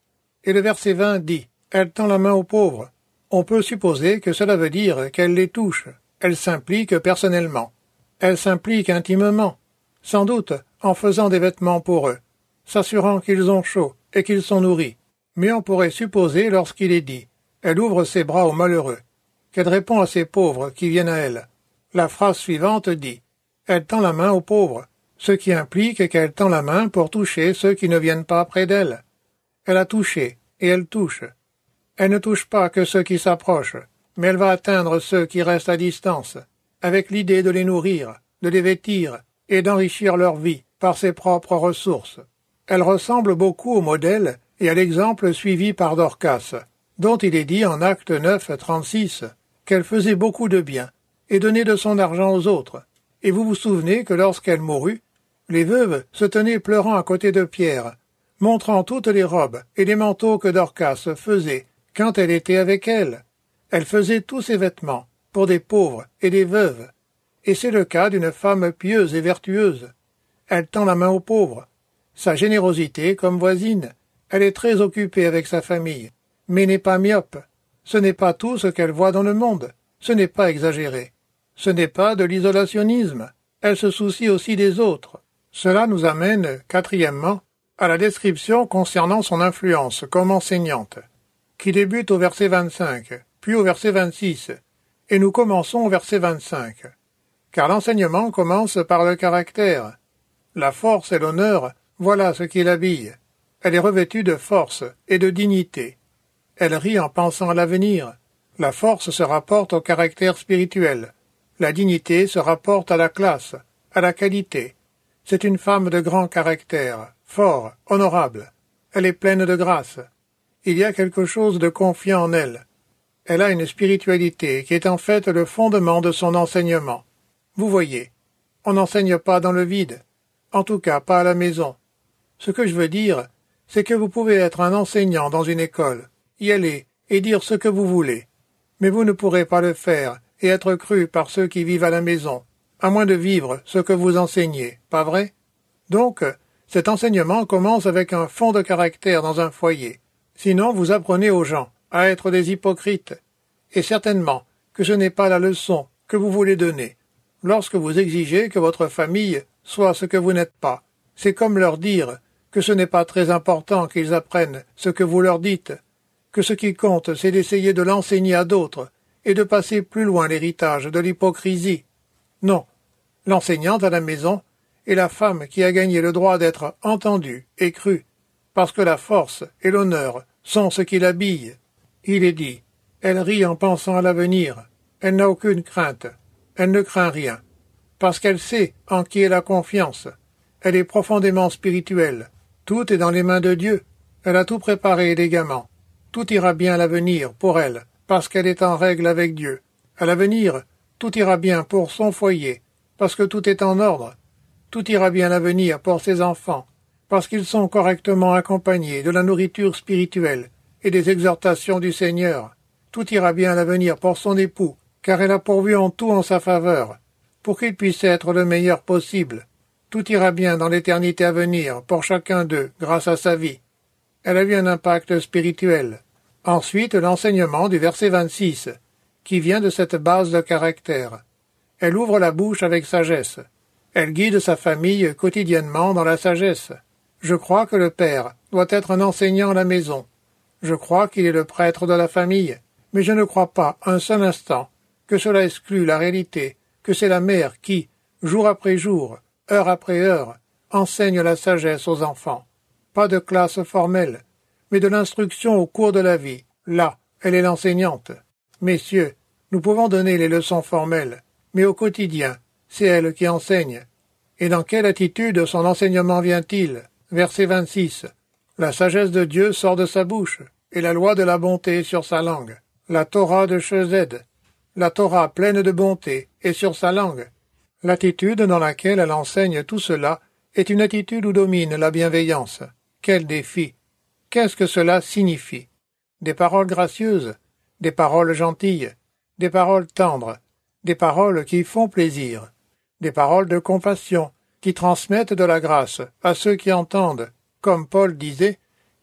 Et le verset vingt dit « Elle tend la main aux pauvres ». On peut supposer que cela veut dire qu'elle les touche. Elle s'implique personnellement. Elle s'implique intimement. Sans doute en faisant des vêtements pour eux, s'assurant qu'ils ont chaud et qu'ils sont nourris. Mais on pourrait supposer, lorsqu'il est dit « Elle ouvre ses bras aux malheureux », qu'elle répond à ces pauvres qui viennent à elle. La phrase suivante dit « Elle tend la main aux pauvres », ce qui implique qu'elle tend la main pour toucher ceux qui ne viennent pas près d'elle. Elle a touché, et elle touche. Elle ne touche pas que ceux qui s'approchent, mais elle va atteindre ceux qui restent à distance, avec l'idée de les nourrir, de les vêtir et d'enrichir leur vie par ses propres ressources. Elle ressemble beaucoup au modèle et à l'exemple suivi par Dorcas, dont il est dit en Actes neuf, trente-six, qu'elle faisait beaucoup de bien et donnait de son argent aux autres. Et vous vous souvenez que lorsqu'elle mourut, les veuves se tenaient pleurant à côté de Pierre, montrant toutes les robes et les manteaux que Dorcas faisait quand elle était avec elle. Elle faisait tous ses vêtements pour des pauvres et des veuves. Et c'est le cas d'une femme pieuse et vertueuse. Elle tend la main aux pauvres. Sa générosité comme voisine, elle est très occupée avec sa famille, mais n'est pas myope. Ce n'est pas tout ce qu'elle voit dans le monde. Ce n'est pas exagéré. Ce n'est pas de l'isolationnisme. Elle se soucie aussi des autres. Cela nous amène, quatrièmement, à la description concernant son influence comme enseignante, qui débute au verset vingt-cinq, puis au verset vingt-six, et nous commençons au verset vingt-cinq. Car l'enseignement commence par le caractère. La force et l'honneur, voilà ce qui l'habille. Elle est revêtue de force et de dignité. Elle rit en pensant à l'avenir. La force se rapporte au caractère spirituel. La dignité se rapporte à la classe, à la qualité. C'est une femme de grand caractère, fort, honorable. Elle est pleine de grâce. Il y a quelque chose de confiant en elle. Elle a une spiritualité qui est en fait le fondement de son enseignement. Vous voyez, on n'enseigne pas dans le vide, en tout cas pas à la maison. Ce que je veux dire, c'est que vous pouvez être un enseignant dans une école, y aller et dire ce que vous voulez, mais vous ne pourrez pas le faire et être cru par ceux qui vivent à la maison, à moins de vivre ce que vous enseignez, pas vrai? Donc, cet enseignement commence avec un fond de caractère dans un foyer. Sinon, vous apprenez aux gens à être des hypocrites. Et certainement que ce n'est pas la leçon que vous voulez donner. Lorsque vous exigez que votre famille soit ce que vous n'êtes pas, c'est comme leur dire que ce n'est pas très important qu'ils apprennent ce que vous leur dites, que ce qui compte, c'est d'essayer de l'enseigner à d'autres et de passer plus loin l'héritage de l'hypocrisie. Non, l'enseignante à la maison est la femme qui a gagné le droit d'être entendue et crue, parce que la force et l'honneur sont ce qui l'habillent. Il est dit, elle rit en pensant à l'avenir, elle n'a aucune crainte, elle ne craint rien, parce qu'elle sait en qui est la confiance. Elle est profondément spirituelle, tout est dans les mains de Dieu, elle a tout préparé élégamment. Tout ira bien à l'avenir pour elle, parce qu'elle est en règle avec Dieu. À l'avenir, tout ira bien pour son foyer, parce que tout est en ordre. Tout ira bien à l'avenir pour ses enfants, parce qu'ils sont correctement accompagnés de la nourriture spirituelle et des exhortations du Seigneur. Tout ira bien à l'avenir pour son époux, car elle a pourvu en tout en sa faveur, pour qu'il puisse être le meilleur possible. Tout ira bien dans l'éternité à venir pour chacun d'eux, grâce à sa vie. Elle a eu un impact spirituel. Ensuite, l'enseignement du verset vingt-six, qui vient de cette base de caractère. Elle ouvre la bouche avec sagesse. Elle guide sa famille quotidiennement dans la sagesse. Je crois que le père doit être un enseignant à la maison. Je crois qu'il est le prêtre de la famille, mais je ne crois pas un seul instant que cela exclut la réalité, que c'est la mère qui, jour après jour, heure après heure, enseigne la sagesse aux enfants. Pas de classe formelle, mais de l'instruction au cours de la vie. Là, elle est l'enseignante. Messieurs, nous pouvons donner les leçons formelles, mais au quotidien, c'est elle qui enseigne. Et dans quelle attitude son enseignement vient-il? Verset vingt-six. La sagesse de Dieu sort de sa bouche, et la loi de la bonté sur sa langue. La Torah de Chesed, la Torah pleine de bonté, est sur sa langue. L'attitude dans laquelle elle enseigne tout cela est une attitude où domine la bienveillance. Quel défi! Qu'est-ce que cela signifie? Des paroles gracieuses, des paroles gentilles, des paroles tendres, des paroles qui font plaisir, des paroles de compassion, qui transmettent de la grâce à ceux qui entendent, comme Paul disait,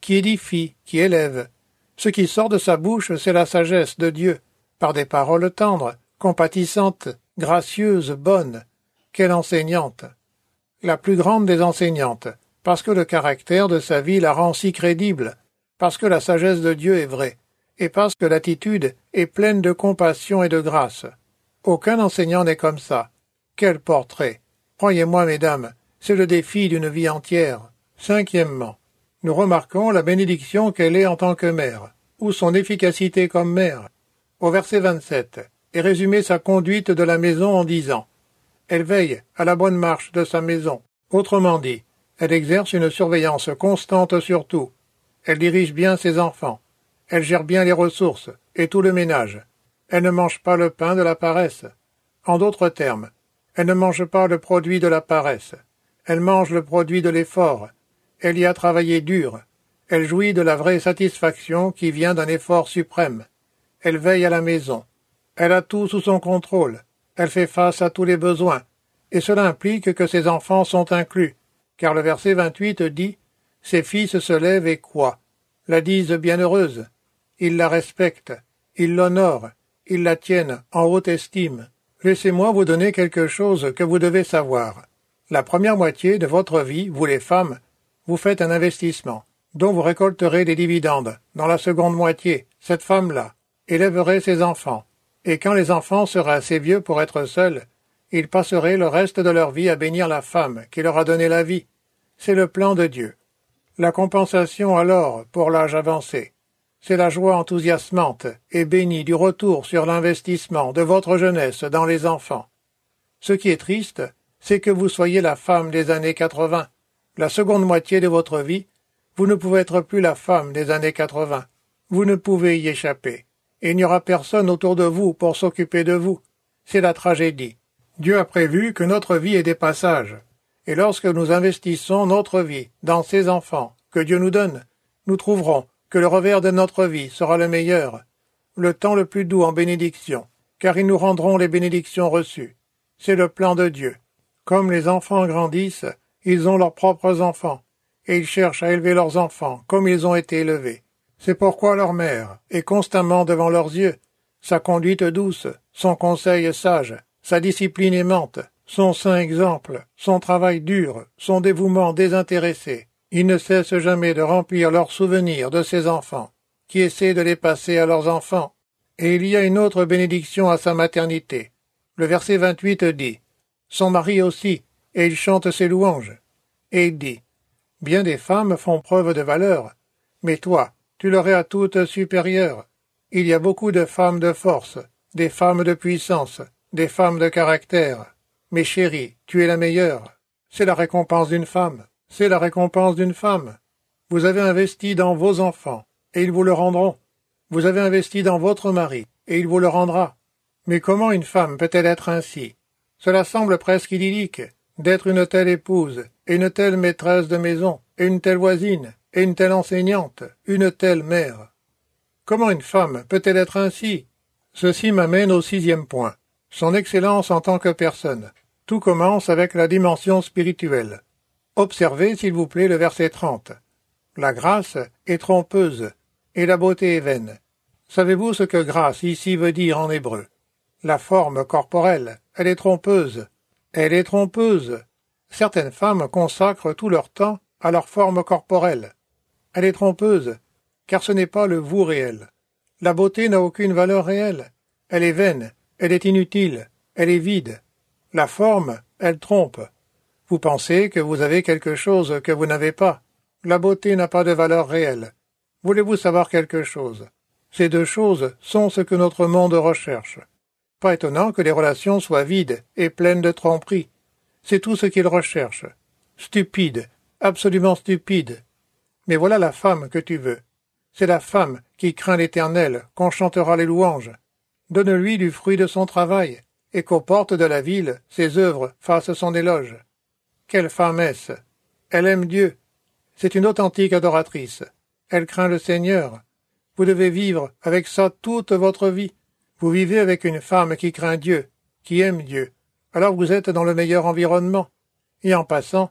qui édifie, qui élève. Ce qui sort de sa bouche, c'est la sagesse de Dieu, par des paroles tendres, compatissantes, gracieuses, bonnes. Quelle enseignante! La plus grande des enseignantes, parce que le caractère de sa vie la rend si crédible, parce que la sagesse de Dieu est vraie, et parce que l'attitude est pleine de compassion et de grâce. Aucun enseignant n'est comme ça. Quel portrait! Croyez-moi, mesdames, c'est le défi d'une vie entière. Cinquièmement, nous remarquons la bénédiction qu'elle est en tant que mère, ou son efficacité comme mère. Au verset vingt-sept, est résumée sa conduite de la maison en disant « Elle veille à la bonne marche de sa maison ». Autrement dit, elle exerce une surveillance constante sur tout. Elle dirige bien ses enfants. Elle gère bien les ressources et tout le ménage. Elle ne mange pas le pain de la paresse. En d'autres termes, elle ne mange pas le produit de la paresse. Elle mange le produit de l'effort. Elle y a travaillé dur. Elle jouit de la vraie satisfaction qui vient d'un effort suprême. Elle veille à la maison. Elle a tout sous son contrôle. Elle fait face à tous les besoins. Et cela implique que ses enfants sont inclus, car le verset vingt-huit dit « Ses fils se lèvent et croient, la disent bienheureuse. Ils la respectent, ils l'honorent, ils la tiennent en haute estime. » Laissez-moi vous donner quelque chose que vous devez savoir. La première moitié de votre vie, vous les femmes, vous faites un investissement, dont vous récolterez des dividendes. Dans la seconde moitié, cette femme-là élèverait ses enfants, et quand les enfants seraient assez vieux pour être seuls, ils passeraient le reste de leur vie à bénir la femme qui leur a donné la vie. C'est le plan de Dieu. La compensation alors, pour l'âge avancé, c'est la joie enthousiasmante et bénie du retour sur l'investissement de votre jeunesse dans les enfants. Ce qui est triste, c'est que vous soyez la femme des années quatre-vingt. La seconde moitié de votre vie, vous ne pouvez être plus la femme des années quatre-vingt. Vous ne pouvez y échapper. Et il n'y aura personne autour de vous pour s'occuper de vous. C'est la tragédie. Dieu a prévu que notre vie est des passages. Et lorsque nous investissons notre vie dans ces enfants que Dieu nous donne, nous trouverons que le revers de notre vie sera le meilleur, le temps le plus doux en bénédiction, car ils nous rendront les bénédictions reçues. C'est le plan de Dieu. Comme les enfants grandissent, ils ont leurs propres enfants, et ils cherchent à élever leurs enfants comme ils ont été élevés. C'est pourquoi leur mère est constamment devant leurs yeux, sa conduite douce, son conseil sage, sa discipline aimante, son saint exemple, son travail dur, son dévouement désintéressé. Ils ne cessent jamais de remplir leurs souvenirs de ces enfants, qui essaient de les passer à leurs enfants. Et il y a une autre bénédiction à sa maternité. Le verset vingt-huit dit « Son mari aussi, et il chante ses louanges. » Et il dit « Bien des femmes font preuve de valeur, mais toi, tu leur es à toutes supérieure. Il y a beaucoup de femmes de force, des femmes de puissance, des femmes de caractère. Mais chérie, tu es la meilleure. C'est la récompense d'une femme. C'est la récompense d'une femme. Vous avez investi dans vos enfants, et ils vous le rendront. Vous avez investi dans votre mari, et il vous le rendra. Mais comment une femme peut-elle être ainsi? Cela semble presque idyllique, d'être une telle épouse, et une telle maîtresse de maison, et une telle voisine, et une telle enseignante, une telle mère. Comment une femme peut-elle être ainsi? Ceci m'amène au sixième point. Son excellence en tant que personne. Tout commence avec la dimension spirituelle. Observez, s'il vous plaît, le verset trente. La grâce est trompeuse, et la beauté est vaine. Savez-vous ce que grâce ici veut dire en hébreu? La forme corporelle, elle est trompeuse. Elle est trompeuse. Certaines femmes consacrent tout leur temps à leur forme corporelle. Elle est trompeuse, car ce n'est pas le vous réel. La beauté n'a aucune valeur réelle. Elle est vaine, elle est inutile, elle est vide. La forme, elle trompe. Vous pensez que vous avez quelque chose que vous n'avez pas. La beauté n'a pas de valeur réelle. Voulez-vous savoir quelque chose? Ces deux choses sont ce que notre monde recherche. Pas étonnant que les relations soient vides et pleines de tromperies. C'est tout ce qu'ils recherchent. Stupide, absolument stupide. Mais voilà la femme que tu veux. C'est la femme qui craint l'Éternel, qu'on chantera les louanges. Donne-lui du fruit de son travail, et qu'aux portes de la ville, ses œuvres fassent son éloge. Quelle femme est-ce? Elle aime Dieu. C'est une authentique adoratrice. Elle craint le Seigneur. Vous devez vivre avec ça toute votre vie. Vous vivez avec une femme qui craint Dieu, qui aime Dieu. Alors vous êtes dans le meilleur environnement. Et en passant,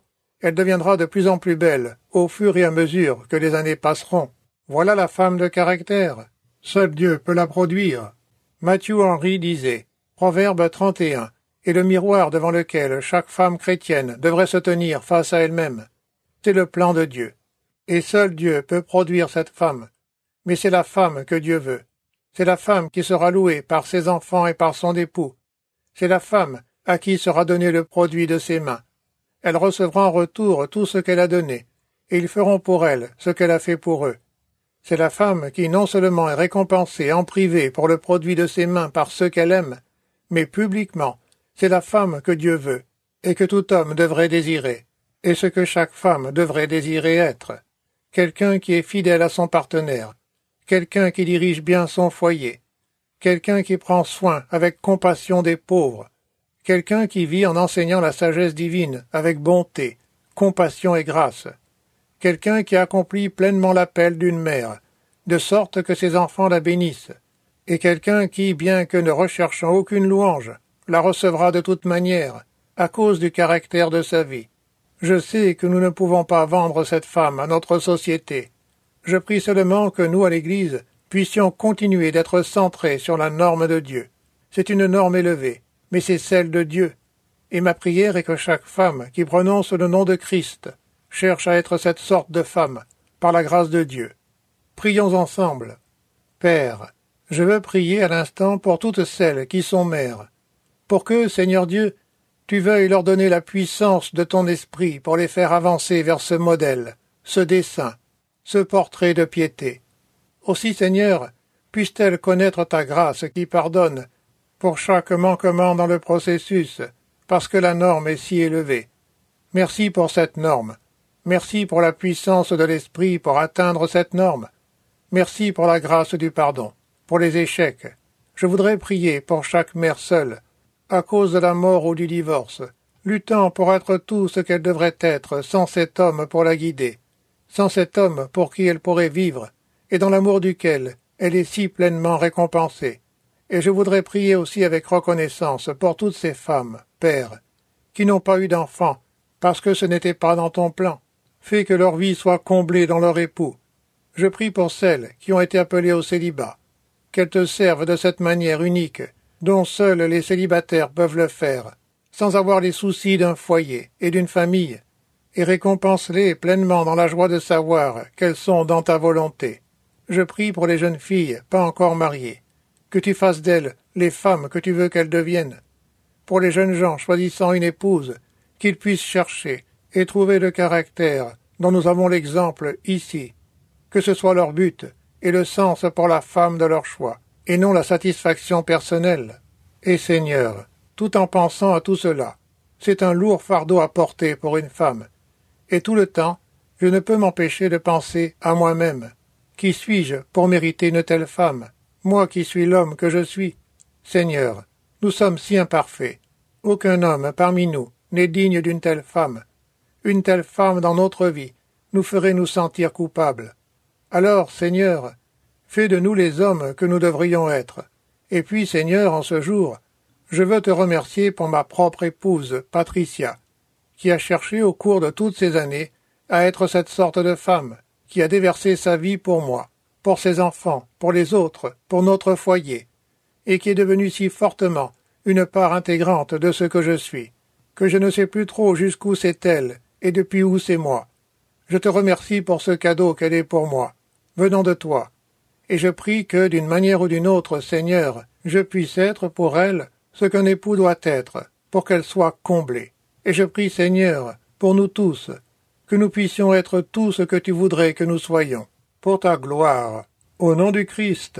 Elle deviendra de plus en plus belle, au fur et à mesure que les années passeront. Voilà la femme de caractère. Seul Dieu peut la produire. Matthew Henry disait, Proverbe trente et un, est le miroir devant lequel chaque femme chrétienne devrait se tenir face à elle-même. C'est le plan de Dieu. Et seul Dieu peut produire cette femme. Mais c'est la femme que Dieu veut. C'est la femme qui sera louée par ses enfants et par son époux. C'est la femme à qui sera donné le produit de ses mains. Elle recevra en retour tout ce qu'elle a donné, et ils feront pour elle ce qu'elle a fait pour eux. C'est la femme qui non seulement est récompensée en privé pour le produit de ses mains par ceux qu'elle aime, mais publiquement, c'est la femme que Dieu veut, et que tout homme devrait désirer, et ce que chaque femme devrait désirer être. Quelqu'un qui est fidèle à son partenaire, quelqu'un qui dirige bien son foyer, quelqu'un qui prend soin avec compassion des pauvres, quelqu'un qui vit en enseignant la sagesse divine avec bonté, compassion et grâce, quelqu'un qui accomplit pleinement l'appel d'une mère, de sorte que ses enfants la bénissent, et quelqu'un qui, bien que ne recherchant aucune louange, la recevra de toute manière, à cause du caractère de sa vie. Je sais que nous ne pouvons pas vendre cette femme à notre société. Je prie seulement que nous, à l'Église, puissions continuer d'être centrés sur la norme de Dieu. C'est une norme élevée, mais c'est celle de Dieu. Et ma prière est que chaque femme qui prononce le nom de Christ cherche à être cette sorte de femme, par la grâce de Dieu. Prions ensemble. Père, je veux prier à l'instant pour toutes celles qui sont mères, pour que, Seigneur Dieu, tu veuilles leur donner la puissance de ton esprit pour les faire avancer vers ce modèle, ce dessein, ce portrait de piété. Aussi, Seigneur, puisse-t-elle connaître ta grâce qui pardonne pour chaque manquement dans le processus, parce que la norme est si élevée. Merci pour cette norme. Merci pour la puissance de l'esprit pour atteindre cette norme. Merci pour la grâce du pardon, pour les échecs. Je voudrais prier pour chaque mère seule, à cause de la mort ou du divorce, luttant pour être tout ce qu'elle devrait être sans cet homme pour la guider, sans cet homme pour qui elle pourrait vivre, et dans l'amour duquel elle est si pleinement récompensée. Et je voudrais prier aussi avec reconnaissance pour toutes ces femmes, Père, qui n'ont pas eu d'enfants, parce que ce n'était pas dans ton plan. Fais que leur vie soit comblée dans leur époux. Je prie pour celles qui ont été appelées au célibat, qu'elles te servent de cette manière unique, dont seuls les célibataires peuvent le faire, sans avoir les soucis d'un foyer et d'une famille, et récompense-les pleinement dans la joie de savoir qu'elles sont dans ta volonté. Je prie pour les jeunes filles pas encore mariées, que tu fasses d'elles les femmes que tu veux qu'elles deviennent. Pour les jeunes gens choisissant une épouse, qu'ils puissent chercher et trouver le caractère dont nous avons l'exemple ici, que ce soit leur but et le sens pour la femme de leur choix, et non la satisfaction personnelle. Et Seigneur, tout en pensant à tout cela, c'est un lourd fardeau à porter pour une femme, et tout le temps, je ne peux m'empêcher de penser à moi-même. Qui suis-je pour mériter une telle femme, moi qui suis l'homme que je suis? Seigneur, nous sommes si imparfaits. Aucun homme parmi nous n'est digne d'une telle femme. Une telle femme dans notre vie nous ferait nous sentir coupables. Alors, Seigneur, fais de nous les hommes que nous devrions être. Et puis, Seigneur, en ce jour, je veux te remercier pour ma propre épouse, Patricia, qui a cherché au cours de toutes ces années à être cette sorte de femme, qui a déversé sa vie pour moi, pour ses enfants, pour les autres, pour notre foyer, et qui est devenue si fortement une part intégrante de ce que je suis, que je ne sais plus trop jusqu'où c'est elle et depuis où c'est moi. Je te remercie pour ce cadeau qu'elle est pour moi, venant de toi, et je prie que, d'une manière ou d'une autre, Seigneur, je puisse être pour elle ce qu'un époux doit être, pour qu'elle soit comblée. Et je prie, Seigneur, pour nous tous, que nous puissions être tout ce que tu voudrais que nous soyons, pour ta gloire, au nom du Christ.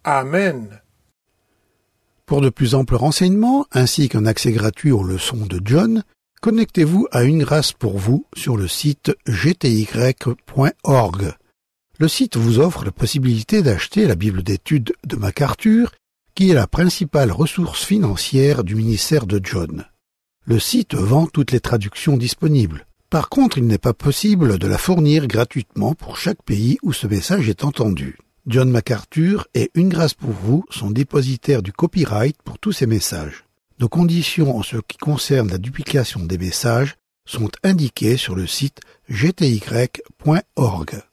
Amen. Pour de plus amples renseignements, ainsi qu'un accès gratuit aux leçons de John, connectez-vous à Une Grâce pour vous sur le site g t y point org. Le site vous offre la possibilité d'acheter la Bible d'études de MacArthur, qui est la principale ressource financière du ministère de John. Le site vend toutes les traductions disponibles. Par contre, il n'est pas possible de la fournir gratuitement pour chaque pays où ce message est entendu. John MacArthur et Une Grâce pour vous sont dépositaires du copyright pour tous ces messages. Nos conditions en ce qui concerne la duplication des messages sont indiqués sur le site g t y point org.